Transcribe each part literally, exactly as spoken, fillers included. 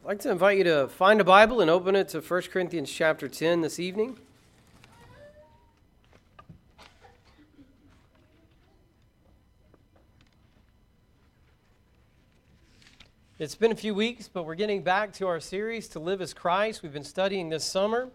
I'd like to invite you to find a Bible and open it to First Corinthians chapter ten this evening. It's been a few weeks, but we're getting back to our series, To Live as Christ. We've been studying this summer.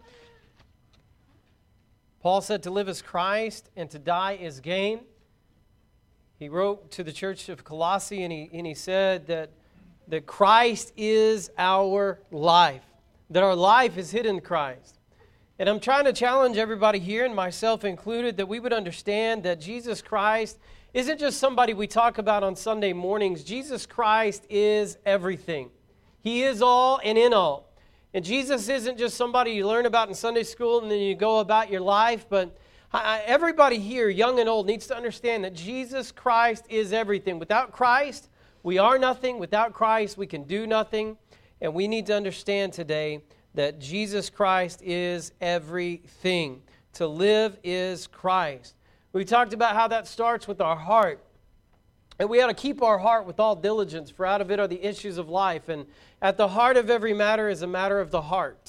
Paul said to live as Christ and to die is gain. He wrote to the church of Colossae and he, and he said that, that Christ is our life, that our life is hidden in Christ. And I'm trying to challenge everybody here, and myself included, that we would understand that Jesus Christ isn't just somebody we talk about on Sunday mornings. Jesus Christ is everything. He is all and in all. And Jesus isn't just somebody you learn about in Sunday school and then you go about your life, but everybody here, young and old, needs to understand that Jesus Christ is everything. Without Christ, we are nothing. Without Christ, we can do nothing. And we need to understand today that Jesus Christ is everything. To live is Christ. We talked about how that starts with our heart. And we ought to keep our heart with all diligence, for out of it are the issues of life. And at the heart of every matter is a matter of the heart.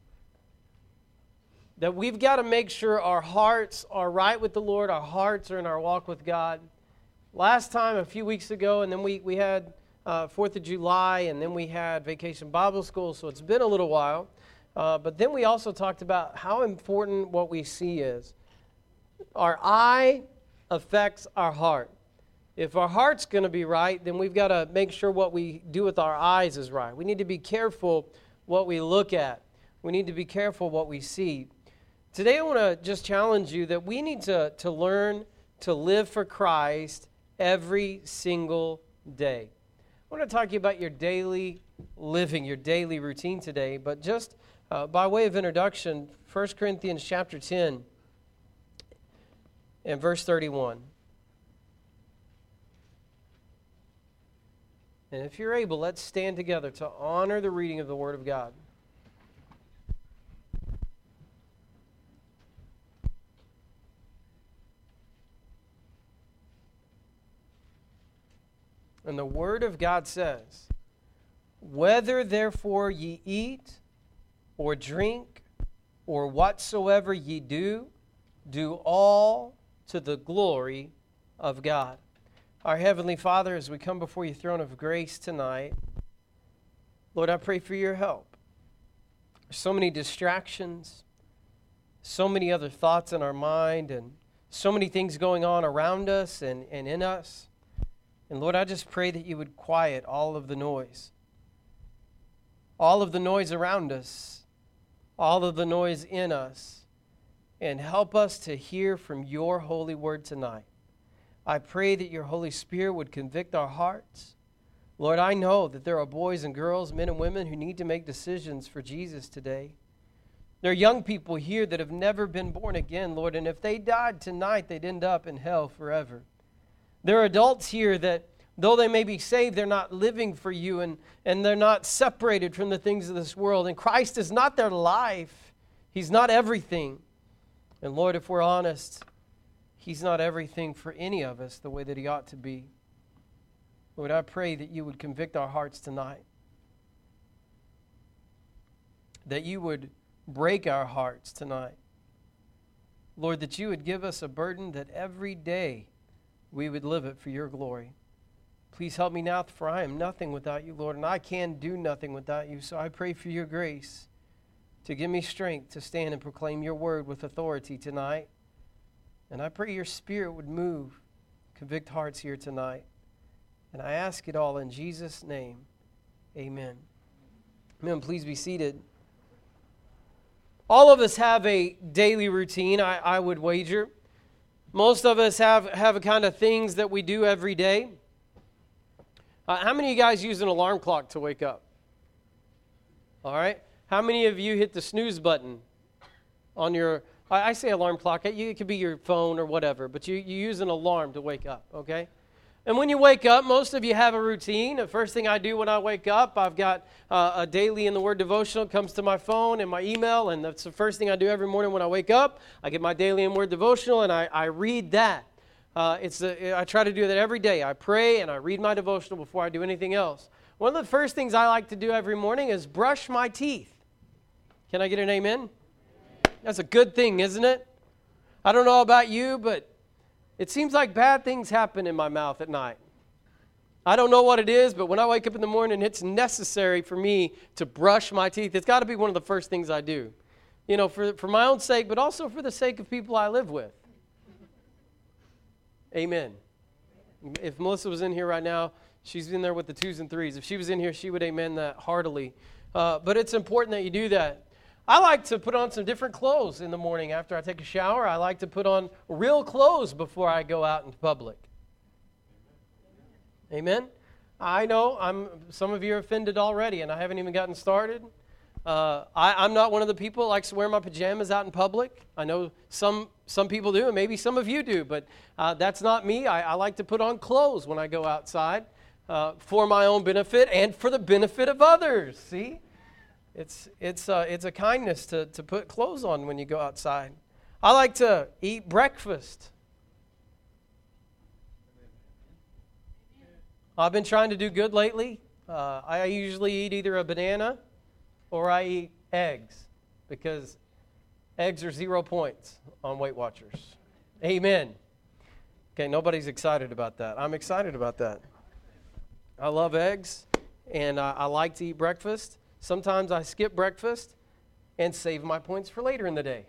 That we've got to make sure our hearts are right with the Lord, our hearts are in our walk with God. Last time, a few weeks ago, and then we, we had uh, fourth of July, and then we had Vacation Bible School, so it's been a little while. Uh, but then we also talked about how important what we see is. Our eye affects our heart. If our heart's going to be right, then we've got to make sure what we do with our eyes is right. We need to be careful what we look at. We need to be careful what we see. Today I want to just challenge you that we need to, to learn to live for Christ every single day. I want to talk to you about your daily living, your daily routine today, but just uh, by way of introduction, First Corinthians chapter ten and verse thirty-one. And if you're able, let's stand together to honor the reading of the Word of God. And the Word of God says, "Whether therefore ye eat, or drink, or whatsoever ye do, do all to the glory of God." Our Heavenly Father, as we come before your throne of grace tonight, Lord, I pray for your help. There's so many distractions, so many other thoughts in our mind, and so many things going on around us and, and in us. And Lord, I just pray that you would quiet all of the noise. All of the noise around us. All of the noise in us. And help us to hear from your holy word tonight. I pray that your Holy Spirit would convict our hearts. Lord, I know that there are boys and girls, men and women who need to make decisions for Jesus today. There are young people here that have never been born again, Lord, and if they died tonight, they'd end up in hell forever. There are adults here that, though they may be saved, they're not living for you, and, and they're not separated from the things of this world. And Christ is not their life. He's not everything. And Lord, if we're honest, He's not everything for any of us the way that He ought to be. Lord, I pray that you would convict our hearts tonight. That you would break our hearts tonight. Lord, that you would give us a burden that every day we would live it for your glory. Please help me now, for I am nothing without you, Lord, and I can do nothing without you. So I pray for your grace to give me strength to stand and proclaim your word with authority tonight. And I pray your Spirit would move, convict hearts here tonight. And I ask it all in Jesus' name. Amen. Amen. Please be seated. All of us have a daily routine, I, I would wager. Most of us have, have a kind of things that we do every day. Uh, how many of you guys use an alarm clock to wake up? All right. How many of you hit the snooze button on your... I say alarm clock. It could be your phone or whatever, but you, you use an alarm to wake up, okay? And when you wake up, most of you have a routine. The first thing I do when I wake up, I've got uh, a daily in the Word devotional. It comes to my phone and my email, and that's the first thing I do every morning when I wake up. I get my daily in Word devotional, and I, I read that. Uh, it's a, I try to do that every day. I pray and I read my devotional before I do anything else. One of the first things I like to do every morning is brush my teeth. Can I get an amen? That's a good thing, isn't it? I don't know about you, but it seems like bad things happen in my mouth at night. I don't know what it is, but when I wake up in the morning, it's necessary for me to brush my teeth. It's got to be one of the first things I do. You know, for, for my own sake, but also for the sake of people I live with. Amen. If Melissa was in here right now, she's in there with the twos and threes. If she was in here, she would amen that heartily. Uh, but it's important that you do that. I like to put on some different clothes in the morning after I take a shower. I like to put on real clothes before I go out into public. Amen? I know I'm. Some of you are offended already, and I haven't even gotten started. Uh, I, I'm not one of the people that likes to wear my pajamas out in public. I know some some people do, and maybe some of you do, but uh, that's not me. I, I like to put on clothes when I go outside uh, for my own benefit and for the benefit of others. See? It's it's uh, it's a kindness to, to put clothes on when you go outside. I like to eat breakfast. I've been trying to do good lately. Uh, I usually eat either a banana or I eat eggs because eggs are zero points on Weight Watchers. Amen. Okay, nobody's excited about that. I'm excited about that. I love eggs, and uh, I like to eat breakfast. Sometimes I skip breakfast and save my points for later in the day.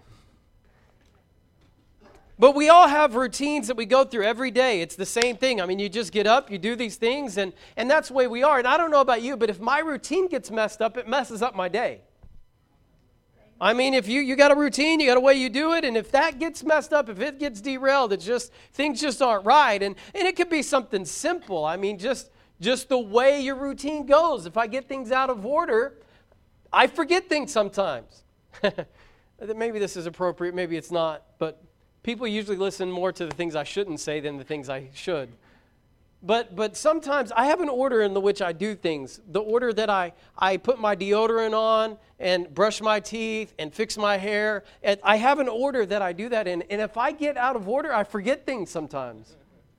But we all have routines that we go through every day. It's the same thing. I mean, you just get up, you do these things, and, and that's the way we are. And I don't know about you, but if my routine gets messed up, it messes up my day. I mean, if you, you got a routine, you got a way you do it, and if that gets messed up, if it gets derailed, it's just, things just aren't right. And, and it could be something simple. I mean, just, just the way your routine goes. If I get things out of order, I forget things sometimes. Maybe this is appropriate, maybe it's not, but people usually listen more to the things I shouldn't say than the things I should. But but sometimes I have an order in the which I do things. The order that I, I put my deodorant on and brush my teeth and fix my hair. And I have an order that I do that in. And if I get out of order, I forget things sometimes.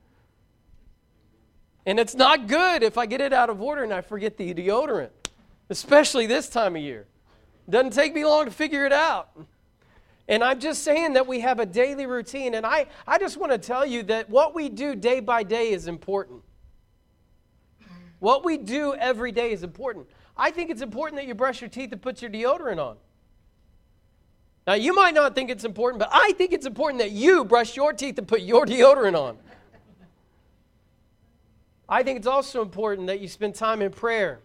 And it's not good if I get it out of order and I forget the deodorant. Especially this time of year. Doesn't take me long to figure it out. And I'm just saying that we have a daily routine. And I, I just want to tell you that what we do day by day is important. What we do every day is important. I think it's important that you brush your teeth and put your deodorant on. Now, you might not think it's important, but I think it's important that you brush your teeth and put your deodorant on. I think it's also important that you spend time in prayer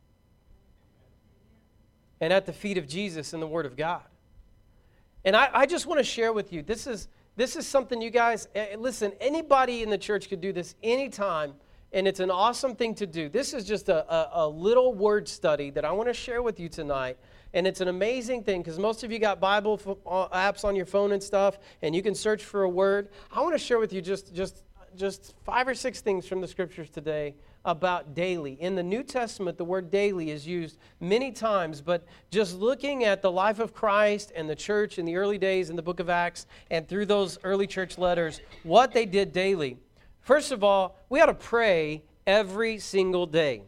and at the feet of Jesus and the Word of God. And I, I just want to share with you, this is this is something you guys, uh, listen, anybody in the church could do this anytime, and it's an awesome thing to do. This is just a, a, a little word study that I want to share with you tonight, and it's an amazing thing because most of you got Bible f- apps on your phone and stuff, and you can search for a word. I want to share with you just, just, just five or six things from the Scriptures today about daily. In the New Testament, the word daily is used many times, but just looking at the life of Christ and the church in the early days in the book of Acts and through those early church letters, what they did daily. First of all, we ought to pray every single day.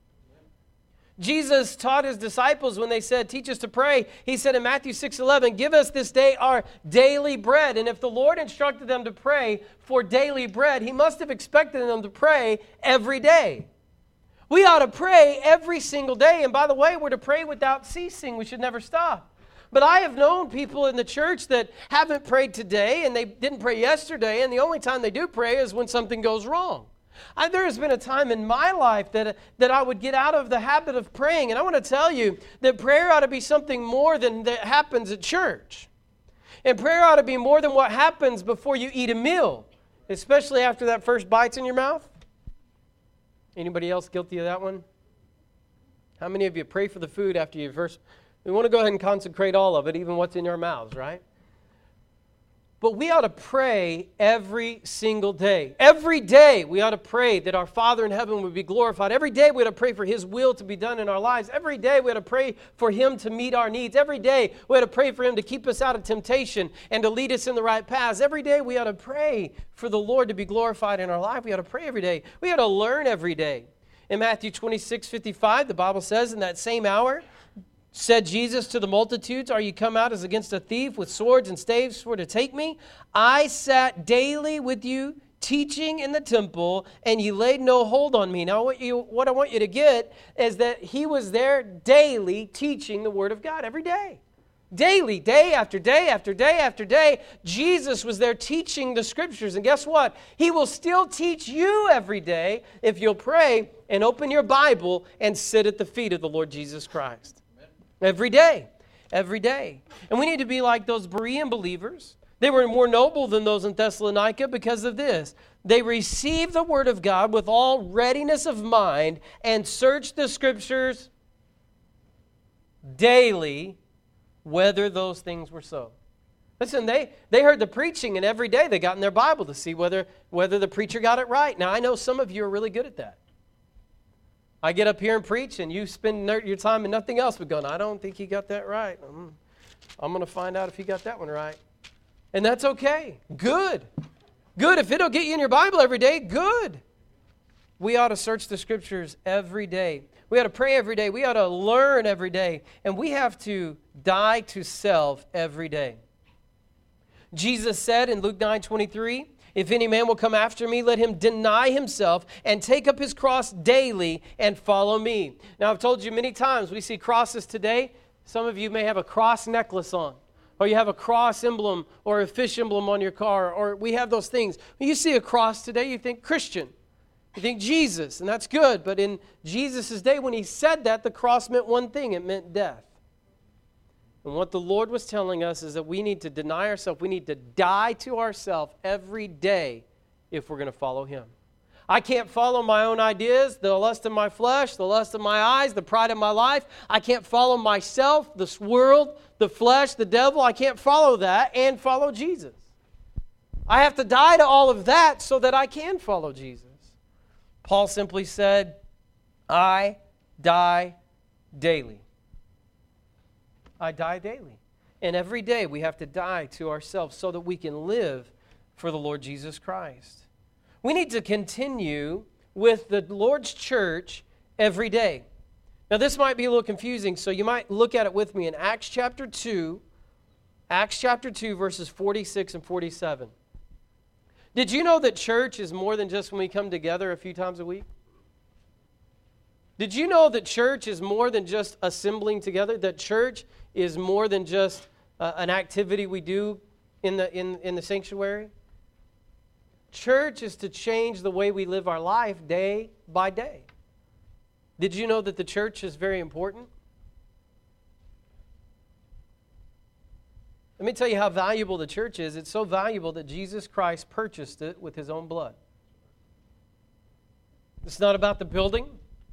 Jesus taught his disciples when they said, teach us to pray. He said in Matthew six eleven, give us this day our daily bread. And if the Lord instructed them to pray for daily bread, he must have expected them to pray every day. We ought to pray every single day. And by the way, we're to pray without ceasing. We should never stop. But I have known people in the church that haven't prayed today and they didn't pray yesterday. And the only time they do pray is when something goes wrong. I, there has been a time in my life that, that I would get out of the habit of praying. And I want to tell you that prayer ought to be something more than that happens at church. And prayer ought to be more than what happens before you eat a meal, especially after that first bite's in your mouth. Anybody else guilty of that one? How many of you pray for the food after you first... We want to go ahead and consecrate all of it, even what's in our mouths, right? But we ought to pray every single day. Every day we ought to pray that our Father in heaven would be glorified. Every day we ought to pray for His will to be done in our lives. Every day we ought to pray for Him to meet our needs. Every day we ought to pray for Him to keep us out of temptation and to lead us in the right paths. Every day we ought to pray for the Lord to be glorified in our life. We ought to pray every day. We ought to learn every day. In Matthew twenty-six fifty-five, the Bible says, in that same hour, said Jesus to the multitudes, are you come out as against a thief with swords and staves for to take me? I sat daily with you teaching in the temple, and you laid no hold on me. Now, what, you, what I want you to get is that he was there daily teaching the Word of God every day. Daily, day after day after day after day, Jesus was there teaching the Scriptures. And guess what? He will still teach you every day if you'll pray and open your Bible and sit at the feet of the Lord Jesus Christ. Every day, every day. And we need to be like those Berean believers. They were more noble than those in Thessalonica because of this. They received the Word of God with all readiness of mind and searched the Scriptures daily whether those things were so. Listen, they, they heard the preaching, and every day they got in their Bible to see whether, whether the preacher got it right. Now, I know some of you are really good at that. I get up here and preach, and you spend your time in nothing else but going, I don't think he got that right. I'm, I'm going to find out if he got that one right. And that's okay. Good. Good. If it'll get you in your Bible every day, good. We ought to search the Scriptures every day. We ought to pray every day. We ought to learn every day. And we have to die to self every day. Jesus said in Luke nine twenty-three, if any man will come after me, let him deny himself and take up his cross daily and follow me. Now, I've told you many times, we see crosses today. Some of you may have a cross necklace on, or you have a cross emblem or a fish emblem on your car, or we have those things. When you see a cross today, you think Christian. You think Jesus, and that's good. But in Jesus' day, when he said that, the cross meant one thing. It meant death. And what the Lord was telling us is that we need to deny ourselves. We need to die to ourselves every day if we're going to follow him. I can't follow my own ideas, the lust of my flesh, the lust of my eyes, the pride of my life. I can't follow myself, this world, the flesh, the devil. I can't follow that and follow Jesus. I have to die to all of that so that I can follow Jesus. Paul simply said, I die daily. I die daily. And every day we have to die to ourselves so that we can live for the Lord Jesus Christ. We need to continue with the Lord's church every day. Now this might be a little confusing, so you might look at it with me in Acts chapter two, Acts chapter two, verses forty-six and forty-seven. Did you know that church is more than just when we come together a few times a week? Did you know that church is more than just assembling together? That church is more than just uh, an activity we do in the in, in the sanctuary? Church is to change the way we live our life day by day. Did you know that the church is very important? Let me tell you how valuable the church is. It's so valuable that Jesus Christ purchased it with his own blood. It's not about the building.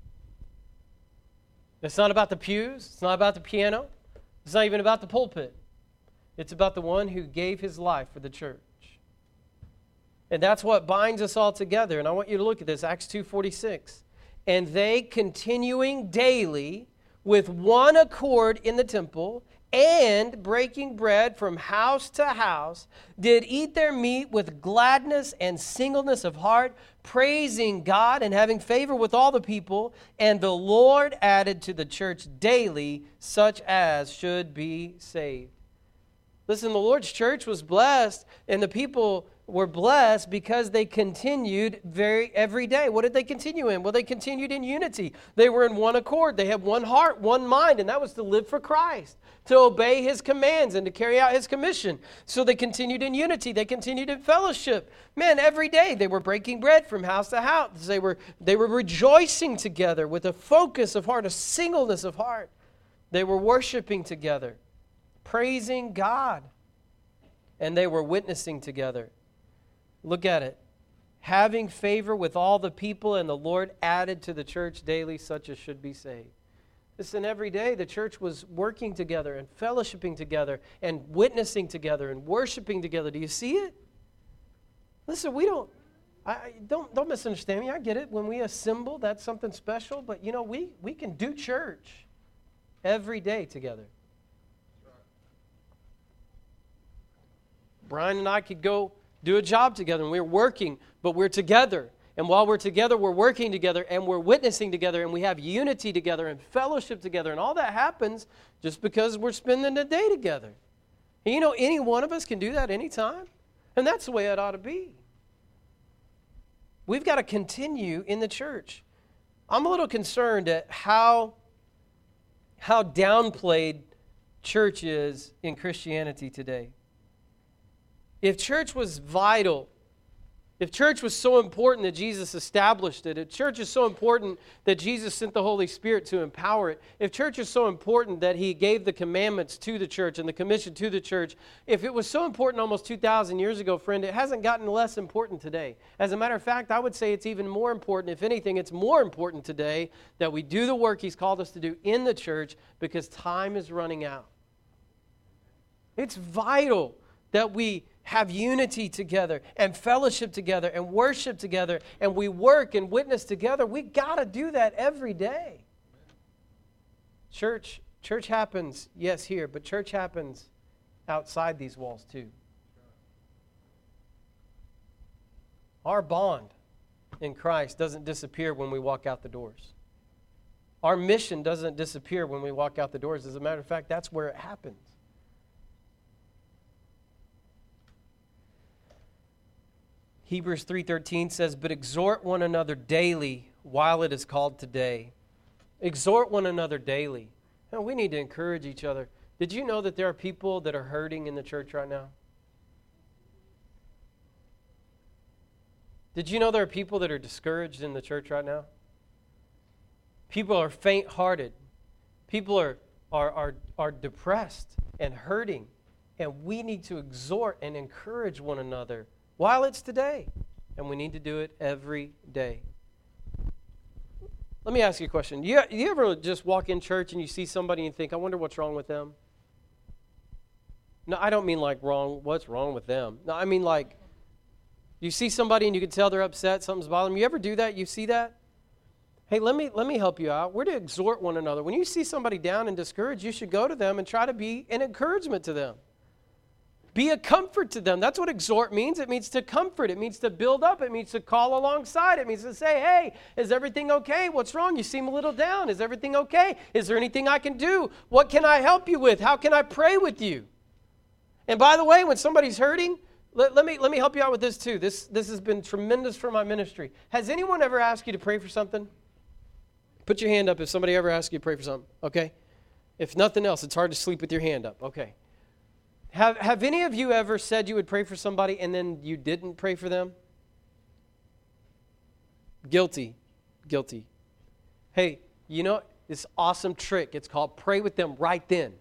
It's not about the pews. It's not about the piano. It's not even about the pulpit. It's about the one who gave his life for the church. And that's what binds us all together. And I want you to look at this, Acts two forty-six. And they, continuing daily with one accord in the temple and breaking bread from house to house, did eat their meat with gladness and singleness of heart, praising God and having favor with all the people. And the Lord added to the church daily such as should be saved. Listen, the Lord's church was blessed, and the people were blessed because they continued very every day. What did they continue in? Well, they continued in unity. They were in one accord. They had one heart, one mind, and that was to live for Christ, to obey his commands and to carry out his commission. So they continued in unity. They continued in fellowship. Man, every day they were breaking bread from house to house. They were, they were rejoicing together with a focus of heart, a singleness of heart. They were worshiping together, praising God, and they were witnessing together. Look at it. Having favor with all the people, and the Lord added to the church daily such as should be saved. Listen, every day the church was working together and fellowshipping together and witnessing together and worshiping together. Do you see it? Listen, we don't, I, don't, don't misunderstand me. I get it. When we assemble, that's something special. But, you know, we, we can do church every day together. Brian and I could go do a job together, and we're working, but we're together. And while we're together, we're working together, and we're witnessing together, and we have unity together and fellowship together. And all that happens just because we're spending the day together. And you know, any one of us can do that anytime. And that's the way it ought to be. We've got to continue in the church. I'm a little concerned at how, how downplayed church is in Christianity today. If church was vital, if church was so important that Jesus established it, if church is so important that Jesus sent the Holy Spirit to empower it, if church is so important that He gave the commandments to the church and the commission to the church, if it was so important almost two thousand years ago, friend, it hasn't gotten less important today. As a matter of fact, I would say it's even more important. If anything, it's more important today that we do the work He's called us to do in the church because time is running out. It's vital that we have unity together and fellowship together and worship together and we work and witness together. We got to do that every day. Church, church happens, yes, here, but church happens outside these walls too. Our bond in Christ doesn't disappear when we walk out the doors. Our mission doesn't disappear when we walk out the doors. As a matter of fact, that's where it happens. Hebrews three thirteen says, but exhort one another daily while it is called today. Exhort one another daily. Now, we need to encourage each other. Did you know that there are people that are hurting in the church right now? Did you know there are people that are discouraged in the church right now? People are faint-hearted. People are, are, are, are depressed and hurting. And we need to exhort and encourage one another while it's today. And we need to do it every day. Let me ask you a question. You, you ever just walk in church and you see somebody and think, I wonder what's wrong with them? No, I don't mean like wrong, what's wrong with them? No, I mean like, you see somebody and you can tell they're upset, something's bothering them. You ever do that? You see that? Hey, let me let me help you out. We're to exhort one another. When you see somebody down and discouraged, you should go to them and try to be an encouragement to them. Be a comfort to them. That's what exhort means. It means to comfort. It means to build up. It means to call alongside. It means to say, hey, is everything okay? What's wrong? You seem a little down. Is everything okay? Is there anything I can do? What can I help you with? How can I pray with you? And by the way, when somebody's hurting, let, let me let me help you out with this too. This, this has been tremendous for my ministry. Has anyone ever asked you to pray for something? Put your hand up if somebody ever asked you to pray for something, okay? If nothing else, it's hard to sleep with your hand up, okay. Have have any of you ever said you would pray for somebody and then you didn't pray for them? Guilty. Guilty. Hey, you know this awesome trick. It's called pray with them right then.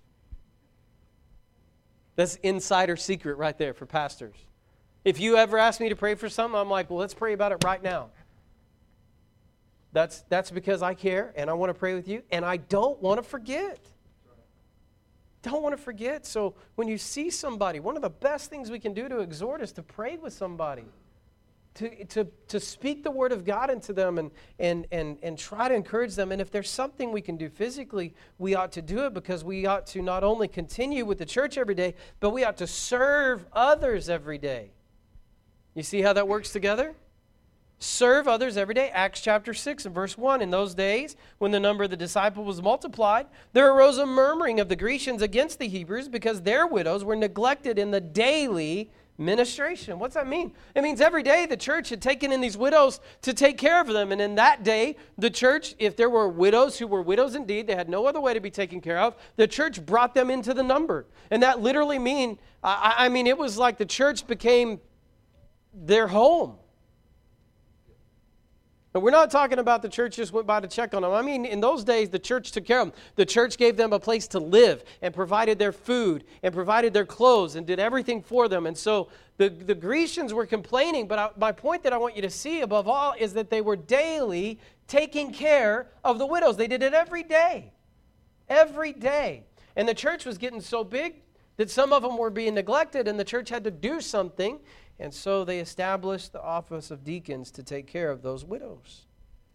That's insider secret right there for pastors. If you ever ask me to pray for something, I'm like, well, let's pray about it right now. That's that's because I care and I want to pray with you and I don't want to forget. Don't want to forget. So when you see somebody, one of the best things we can do to exhort is to pray with somebody, to to to speak the word of God into them and and and and try to encourage them. And if there's something we can do physically, we ought to do it because we ought to not only continue with the church every day, but we ought to serve others every day. You see how that works together? Serve others every day. Acts chapter six and verse one. In those days, when the number of the disciples was multiplied, there arose a murmuring of the Grecians against the Hebrews because their widows were neglected in the daily ministration. What's that mean? It means every day the church had taken in these widows to take care of them. And in that day, the church, if there were widows who were widows indeed, they had no other way to be taken care of, the church brought them into the number. And that literally mean, I, I mean, it was like the church became their home. And we're not talking about the church just went by to check on them. I mean, in those days, the church took care of them. The church gave them a place to live and provided their food and provided their clothes and did everything for them. And so the, the Grecians were complaining, but I, my point that I want you to see above all is that they were daily taking care of the widows. They did it every day. Every day. And the church was getting so big that some of them were being neglected and the church had to do something. And so they established the office of deacons to take care of those widows.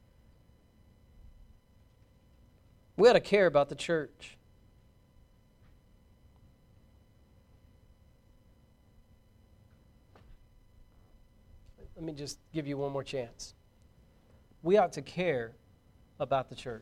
We ought to care about the church. let me just give you one more chance. We ought to care about the church.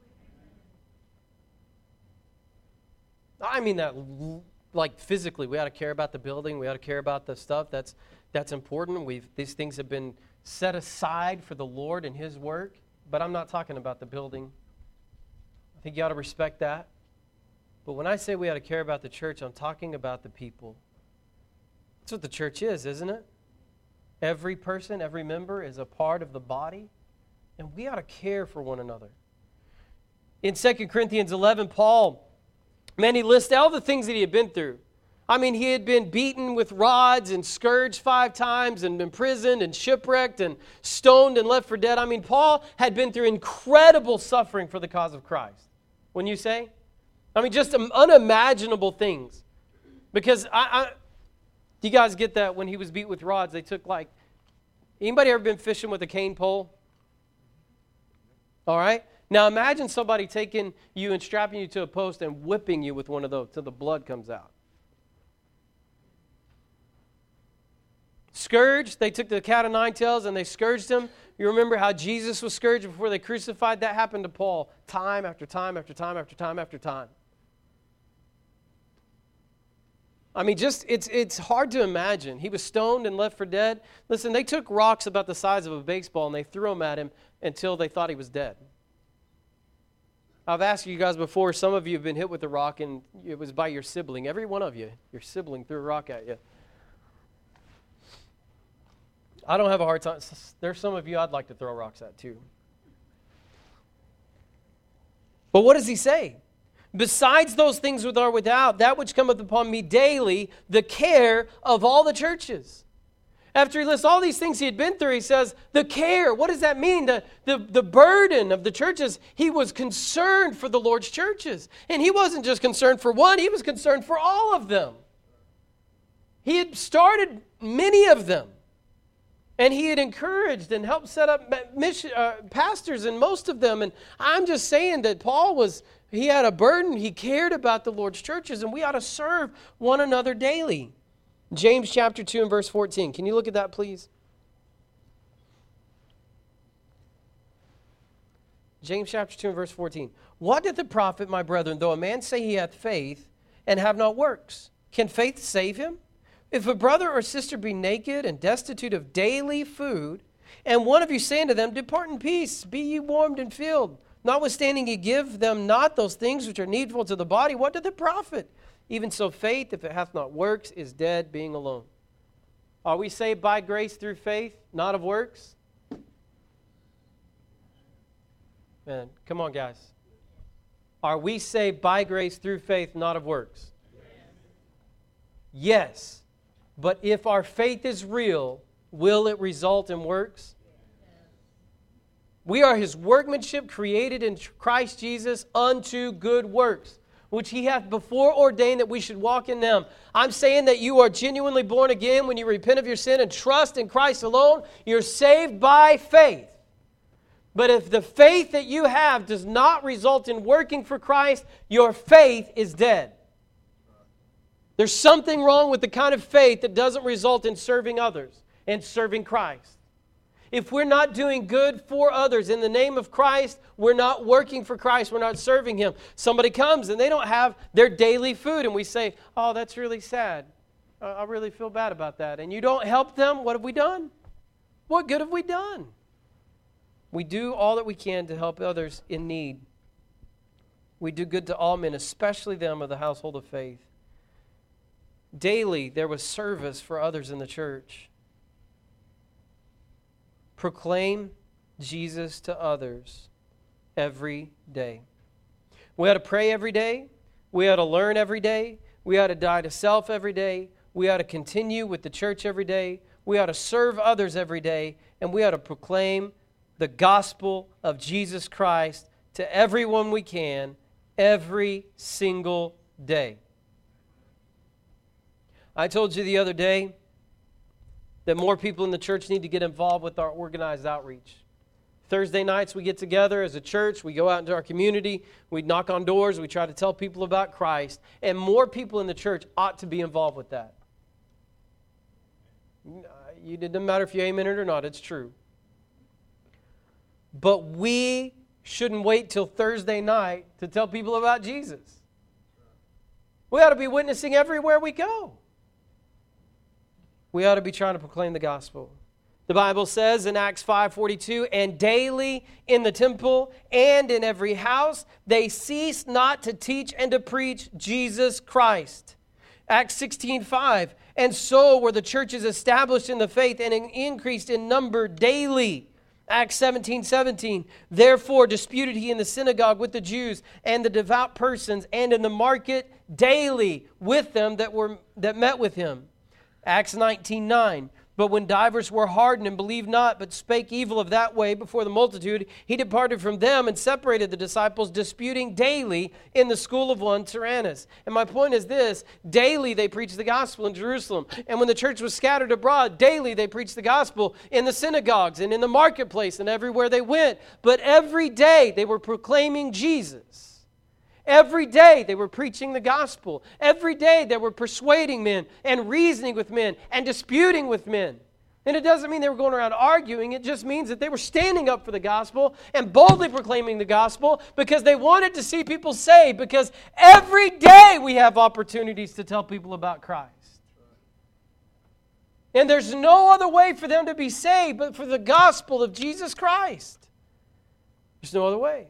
I mean that like physically. We ought to care about the building. We ought to care about the stuff that's that's important. We've these things have been set aside for the Lord and His work. But I'm not talking about the building. I think you ought to respect that. But when I say we ought to care about the church, I'm talking about the people. That's what the church is, isn't it? Every person, every member is a part of the body. And we ought to care for one another. In Second Corinthians eleven, Paul, man, he lists all the things that he had been through. I mean, he had been beaten with rods and scourged five times and imprisoned and shipwrecked and stoned and left for dead. I mean, Paul had been through incredible suffering for the cause of Christ. Wouldn't you say? I mean, just unimaginable things. Because I, I do you guys get that when he was beat with rods, they took like, anybody ever been fishing with a cane pole? All right. Now imagine somebody taking you and strapping you to a post and whipping you with one of those till the blood comes out. Scourged, they took the cat of nine tails and they scourged him. You remember how Jesus was scourged before they crucified? That happened to Paul time after time after time after time after time. I mean, just it's it's hard to imagine. He was stoned and left for dead. Listen, they took rocks about the size of a baseball and they threw them at him until they thought he was dead. I've asked you guys before, some of you have been hit with a rock and it was by your sibling. Every one of you, your sibling threw a rock at you. I don't have a hard time. There's some of you I'd like to throw rocks at too. But what does he say? Besides those things which are without, that which cometh upon me daily, the care of all the churches. After he lists all these things he had been through, he says, the care. What does that mean? The, the, the burden of the churches. He was concerned for the Lord's churches. And he wasn't just concerned for one, he was concerned for all of them. He had started many of them. And he had encouraged and helped set up mission, uh, pastors in most of them. And I'm just saying that Paul was, he had a burden. He cared about the Lord's churches. And we ought to serve one another daily. James chapter two and verse fourteen. Can you look at that, please? James chapter two and verse fourteen. What doth it profit, my brethren, though a man say he hath faith and have not works? Can faith save him? If a brother or sister be naked and destitute of daily food, and one of you say unto them, depart in peace, be ye warmed and filled, notwithstanding ye give them not those things which are needful to the body, what doth it profit? Even so faith, if it hath not works, is dead, being alone. Are we saved by grace through faith, not of works? Man, come on, guys. Are we saved by grace through faith, not of works? Yes. But if our faith is real, will it result in works? We are His workmanship, created in Christ Jesus unto good works, which He hath before ordained that we should walk in them. I'm saying that you are genuinely born again when you repent of your sin and trust in Christ alone. You're saved by faith. But if the faith that you have does not result in working for Christ, your faith is dead. There's something wrong with the kind of faith that doesn't result in serving others and serving Christ. If we're not doing good for others in the name of Christ, we're not working for Christ, we're not serving Him. Somebody comes and they don't have their daily food and we say, oh, that's really sad. I really feel bad about that. And you don't help them, what have we done? What good have we done? We do all that we can to help others in need. We do good to all men, especially them of the household of faith. Daily, there was service for others in the church. Proclaim Jesus to others every day. We ought to pray every day. We ought to learn every day. We ought to die to self every day. We ought to continue with the church every day. We ought to serve others every day. And we ought to proclaim the gospel of Jesus Christ to everyone we can every single day. I told you the other day that more people in the church need to get involved with our organized outreach. Thursday nights we get together as a church, we go out into our community, we knock on doors, we try to tell people about Christ, and more people in the church ought to be involved with that. It doesn't matter if you amen it or not. It's true. But we shouldn't wait till Thursday night to tell people about Jesus. We ought to be witnessing everywhere we go. We ought to be trying to proclaim the gospel. The Bible says in Acts five forty-two, and daily in the temple and in every house, they ceased not to teach and to preach Jesus Christ. Acts sixteen five, and so were the churches established in the faith and increased in number daily. Acts seventeen seventeen, therefore disputed he in the synagogue with the Jews and the devout persons, and in the market daily with them that were that met with him. Acts nineteen nine, but when divers were hardened and believed not, but spake evil of that way before the multitude, he departed from them and separated the disciples, disputing daily in the school of one Tyrannus. And my point is this, daily they preached the gospel in Jerusalem. And when the church was scattered abroad, daily they preached the gospel in the synagogues and in the marketplace and everywhere they went. But every day they were proclaiming Jesus. Every day they were preaching the gospel. Every day they were persuading men and reasoning with men and disputing with men. And it doesn't mean they were going around arguing. It just means that they were standing up for the gospel and boldly proclaiming the gospel because they wanted to see people saved. Because every day we have opportunities to tell people about Christ. And there's no other way for them to be saved but for the gospel of Jesus Christ. There's no other way.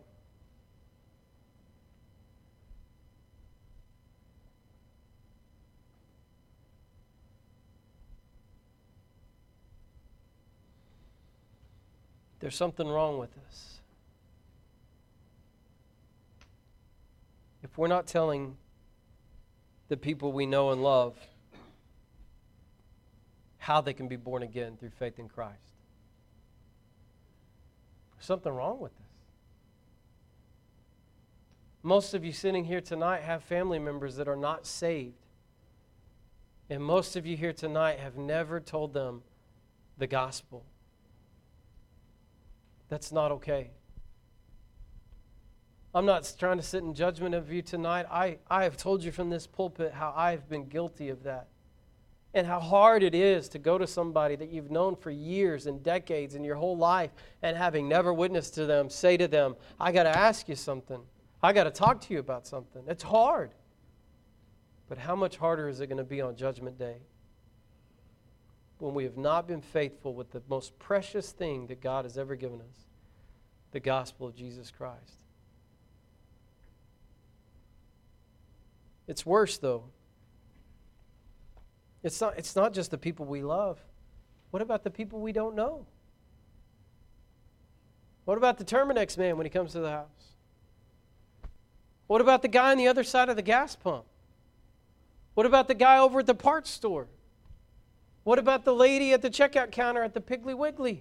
There's something wrong with us. If we're not telling the people we know and love how they can be born again through faith in Christ, there's something wrong with us. Most of you sitting here tonight have family members that are not saved. And most of you here tonight have never told them the gospel. That's not okay. I'm not trying to sit in judgment of you tonight. I, I have told you from this pulpit how I have been guilty of that. And how hard it is to go to somebody that you've known for years and decades and your whole life, and having never witnessed to them, say to them, I got to ask you something. I got to talk to you about something. It's hard. But how much harder is it going to be on Judgment Day? When we have not been faithful with the most precious thing that God has ever given us, the gospel of Jesus Christ. It's worse, though. It's not, it's not just the people we love. What about the people we don't know? What about the Terminex man when he comes to the house? What about the guy on the other side of the gas pump? What about the guy over at the parts store? What about the lady at the checkout counter at the Piggly Wiggly?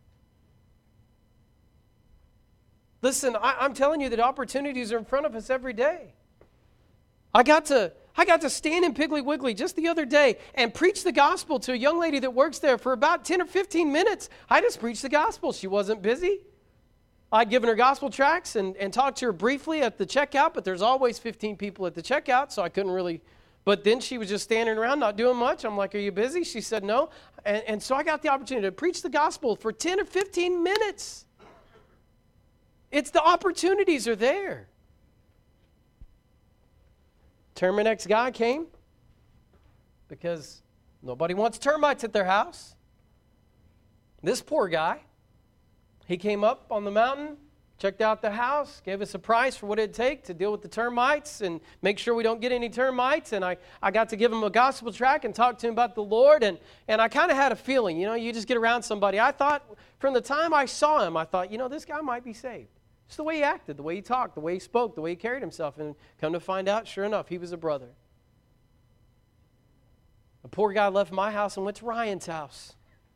Listen, I, I'm telling you that opportunities are in front of us every day. I got to I got to stand in Piggly Wiggly just the other day and preach the gospel to a young lady that works there for about ten or fifteen minutes. I just preached the gospel. She wasn't busy. I'd given her gospel tracts and, and talked to her briefly at the checkout, but there's always fifteen people at the checkout, so I couldn't really... But then she was just standing around, not doing much. I'm like, are you busy? She said no. And, and so I got the opportunity to preach the gospel for ten or fifteen minutes. It's the opportunities are there. Terminex guy came because nobody wants termites at their house. This poor guy, he came up on the mountain, checked out the house, gave us a price for what it'd take to deal with the termites and make sure we don't get any termites. And I, I got to give him a gospel tract and talk to him about the Lord. And, and I kind of had a feeling, you know, you just get around somebody. I thought from the time I saw him, I thought, you know, this guy might be saved. Just the way he acted, the way he talked, the way he spoke, the way he carried himself. And come to find out, sure enough, he was a brother. The poor guy left my house and went to Ryan's house.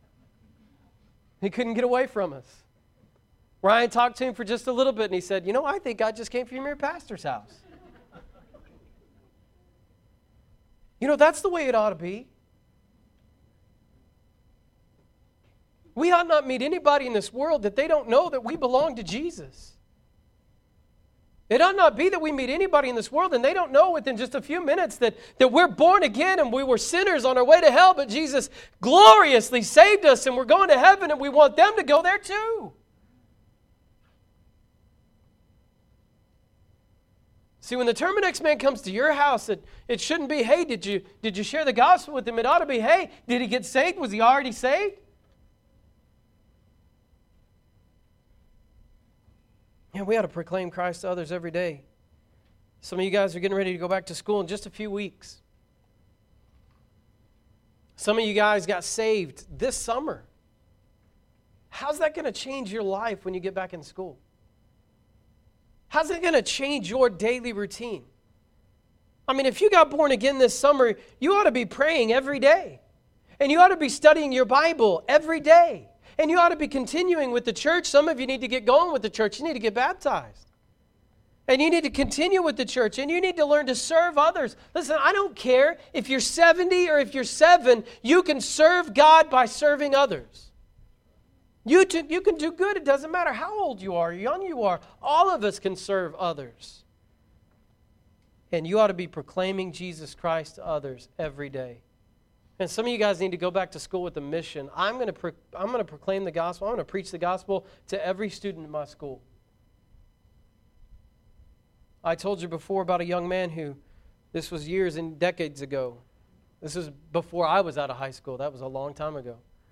He couldn't get away from us. Ryan talked to him for just a little bit, and he said, you know, I think God just came from your pastor's house. You know, that's the way it ought to be. We ought not meet anybody in this world that they don't know that we belong to Jesus. It ought not be that we meet anybody in this world and they don't know within just a few minutes that, that we're born again and we were sinners on our way to hell, but Jesus gloriously saved us and we're going to heaven and we want them to go there too. See, when the Terminex man comes to your house, it, it shouldn't be, hey, did you, did you share the gospel with him? It ought to be, hey, did he get saved? Was he already saved? Yeah, we ought to proclaim Christ to others every day. Some of you guys are getting ready to go back to school in just a few weeks. Some of you guys got saved this summer. How's that going to change your life when you get back in school? How's it going to change your daily routine? I mean, if you got born again this summer, you ought to be praying every day. And you ought to be studying your Bible every day. And you ought to be continuing with the church. Some of you need to get going with the church. You need to get baptized. And you need to continue with the church. And you need to learn to serve others. Listen, I don't care if you're seventy or if you're seven. You can serve God by serving others. You, t- you can do good. It doesn't matter how old you are, how young you are. All of us can serve others. And you ought to be proclaiming Jesus Christ to others every day. And some of you guys need to go back to school with a mission. I'm going to pro- I'm going to proclaim the gospel. I'm going to preach the gospel to every student in my school. I told you before about a young man who, this was years and decades ago. This was before I was out of high school. That was a long time ago.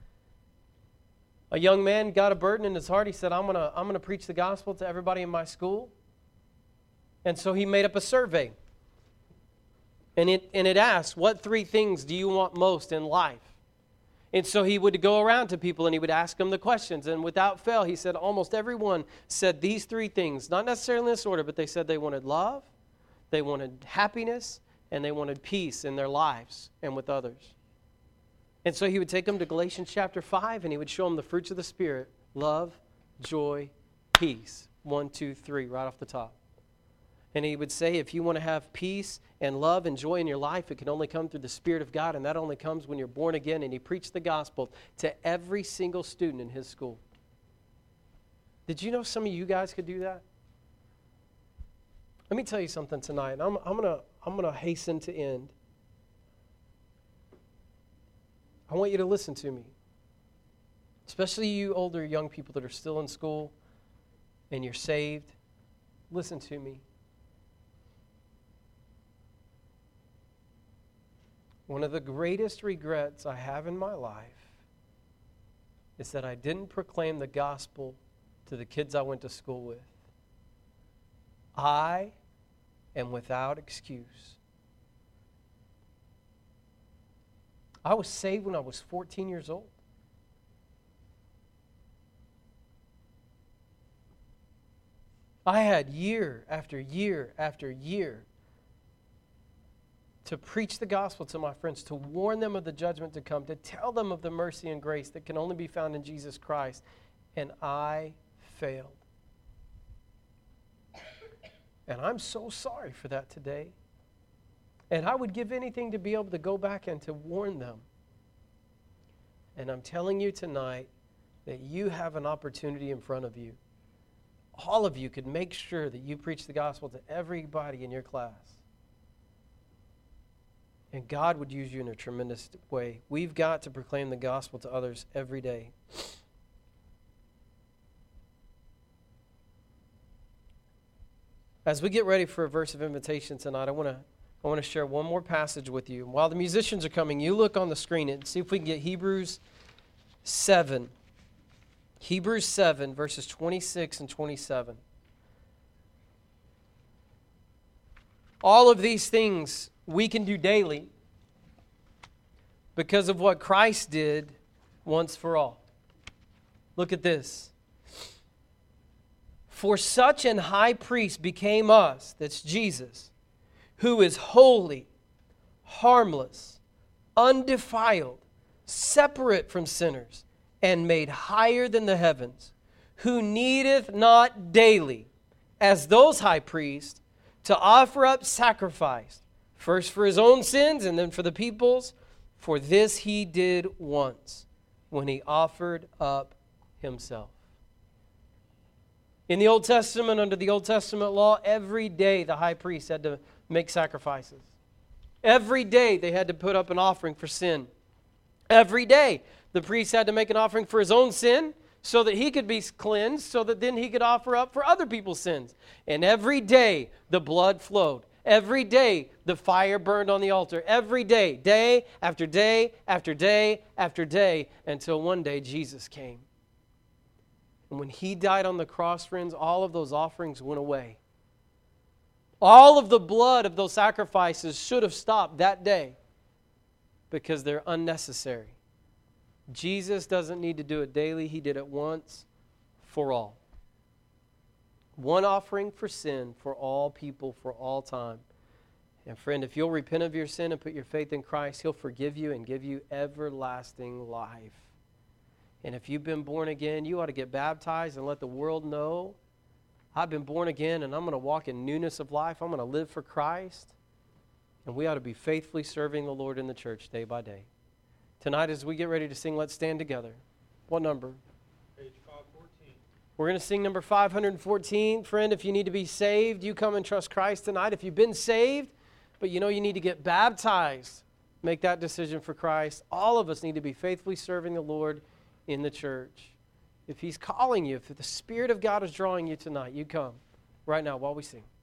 A young man got a burden in his heart. He said, I'm going to I'm going to preach the gospel to everybody in my school. And so he made up a survey. And it, and it asked, what three things do you want most in life? And so he would go around to people and he would ask them the questions. And without fail, he said almost everyone said these three things. Not necessarily in this order, but they said they wanted love, they wanted happiness, and they wanted peace in their lives and with others. And so he would take them to Galatians chapter five and he would show them the fruits of the Spirit. Love, joy, peace. One, two, three, right off the top. And he would say, if you want to have peace and love and joy in your life, it can only come through the Spirit of God, and that only comes when you're born again. And he preached the gospel to every single student in his school. Did you know some of you guys could do that? Let me tell you something tonight. I'm, I'm gonna I'm gonna hasten to end. I want you to listen to me. Especially you older young people that are still in school and you're saved. Listen to me. One of the greatest regrets I have in my life is that I didn't proclaim the gospel to the kids I went to school with. I am without excuse. I was saved when I was fourteen years old. I had year after year after year to preach the gospel to my friends, to warn them of the judgment to come, to tell them of the mercy and grace that can only be found in Jesus Christ. And I failed. And I'm so sorry for that today. And I would give anything to be able to go back and to warn them. And I'm telling you tonight that you have an opportunity in front of you. All of you could make sure that you preach the gospel to everybody in your class. And God would use you in a tremendous way. We've got to proclaim the gospel to others every day. As we get ready for a verse of invitation tonight, I want to I want to share one more passage with you. While the musicians are coming, you look on the screen and see if we can get Hebrews seven. Hebrews seven, verses twenty-six and twenty-seven. All of these things we can do daily because of what Christ did once for all. Look at this. For such an high priest became us, that's Jesus, who is holy, harmless, undefiled, separate from sinners, and made higher than the heavens, who needeth not daily, as those high priests, to offer up sacrifice, first for his own sins and then for the people's. For this he did once, when he offered up himself. In the Old Testament, under the Old Testament law, every day the high priest had to make sacrifices. Every day they had to put up an offering for sin. Every day the priest had to make an offering for his own sin so that he could be cleansed, so that then he could offer up for other people's sins. And every day the blood flowed. Every day the fire burned on the altar. Every day, day after day after day after day, until one day Jesus came. And when he died on the cross, friends, all of those offerings went away. All of the blood of those sacrifices should have stopped that day because they're unnecessary. Jesus doesn't need to do it daily. He did it once for all. One offering for sin for all people for all time. And friend, if you'll repent of your sin and put your faith in Christ, He'll forgive you and give you everlasting life. And if you've been born again, you ought to get baptized and let the world know, I've been born again and I'm going to walk in newness of life. I'm going to live for Christ. And we ought to be faithfully serving the Lord in the church day by day. Tonight, as we get ready to sing, let's stand together. What number? Page five fourteen. We're going to sing number five fourteen. Friend, if you need to be saved, you come and trust Christ tonight. If you've been saved, but you know you need to get baptized, make that decision for Christ. All of us need to be faithfully serving the Lord in the church. If He's calling you, if the Spirit of God is drawing you tonight, you come right now while we sing.